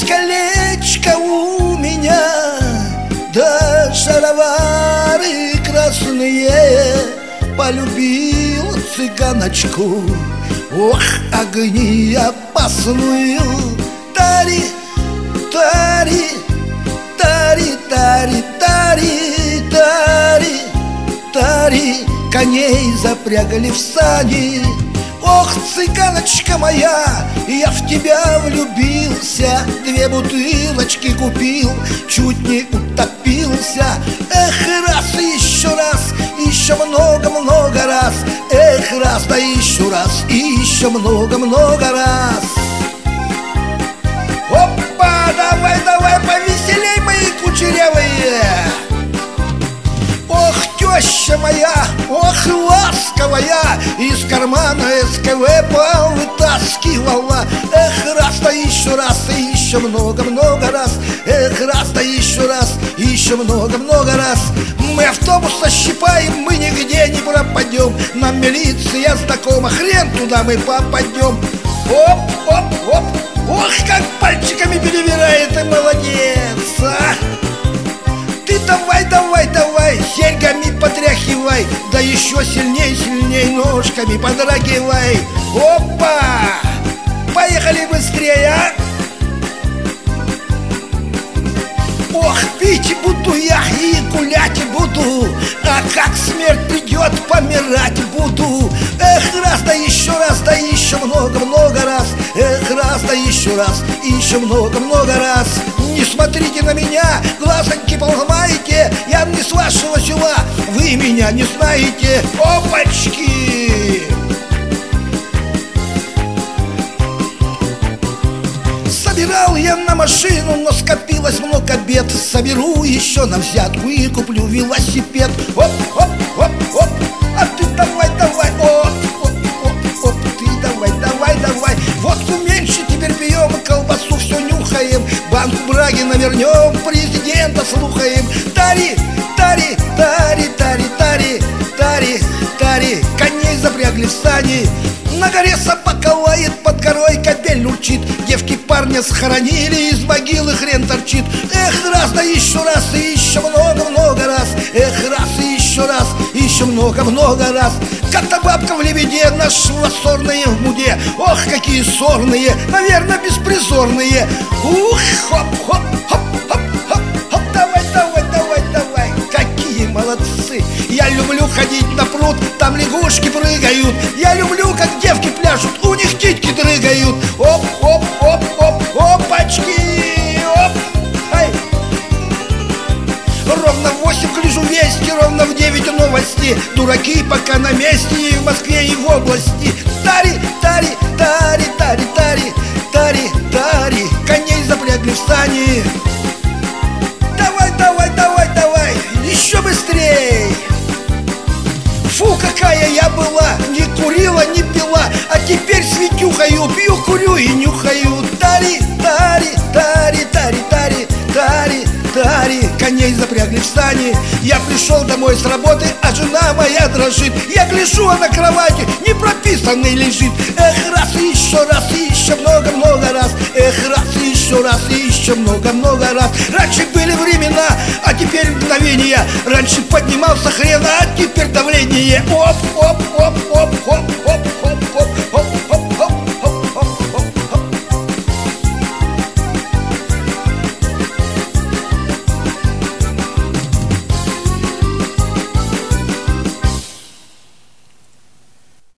Есть колечко у меня, да шаровары красные. Полюбил цыганочку, ох, огни опасную. Тари, тари, тари, тари, тари, тари, тари, коней запрягали в сани. Ох, цыганочка моя, я в тебя влюбился, 2 бутылочки купил, чуть не утопился. Эх, раз и еще раз, еще много-много раз. Эх, раз, да еще раз, и еще много-много раз. Опа, давай, давай, повеселей, мои кучерявые. Ох, теща моя, ох, ласковая, из кармана СКВ повытаскивала. Эх, раз, да еще раз, и еще много-много раз. Эх, раз, да еще раз, и еще много-много раз. Мы автобус ощипаем, мы нигде не пропадем. Нам милиция знакома, хрен туда мы попадем. Оп, оп, оп, ох, как пальчиками перебирает, и молодец, а! Ты давай, давай, давай, серьгами потряхивай, да еще сильней, сильней ножками подрагивай. Опа! Поехали быстрее, а! Ох, пить буду я и гулять буду, а как смерть придет, помирать буду. Эх, раз, да еще раз, да еще много-много раз. Эх, раз, да еще раз, и еще много-много раз. Не смотрите на меня, глазоньки поломайте, я не с вашего села, вы меня не знаете. Опачки! Собирал я на машину, но скопилось много бед. Соберу еще на взятку и куплю велосипед. Оп, оп, оп, оп, а ты давай, давай, оп, оп, оп, оп, ты давай, давай, давай. Водку меньше теперь пьем, колбасу все нюхаем, банку браги навернем, президента слухаем. Тари, тари, тари, тари, тари, тари, тари, коней запрягли в сани. На горе собака лает, под горой кобель урчит, девки парня схоронили, из могилы хрен торчит. Эх, раз, да еще раз, и еще много-много раз. Эх, раз, и еще раз, и еще много-много раз. Кота-бабка в лебеде, нашла сорные в муде. Ох, какие сорные, наверное, беспризорные. Ух, хоп-хоп, хоп-хоп-хоп-хоп, давай, давай, давай, давай. Какие молодцы! Я люблю ходить на пруд, там лягушки прыгают. Я люблю, как девки пляшут, у них титьки дрыгают. Оп, оп, оп, оп, опачки, оп, ай. Ровно в 8 гляжу вести, ровно в 9 новости. Дураки пока на месте, и в Москве, и в области. Тари, тари, тари, тари, тари, тари, тари, коней запрягли в сани. Давай, давай, давай, давай, еще быстрей. Фу, какая я была, не курила, не пила, а теперь светюхаю, пью, курю и нюхаю. Тари, тари, тари, тари, тари, тари, тари, коней запрягли в сани. Я пришел домой с работы, а жена моя дрожит. Я гляжу, а на кровати не прописанный лежит. Эх, раз, и еще много-много раз. Эх, раз, и еще много-много раз. Раньше были времена, а теперь мгновения. Раньше поднимался хрен, а теперь давление. Оп, оп, оп, оп, оп, оп.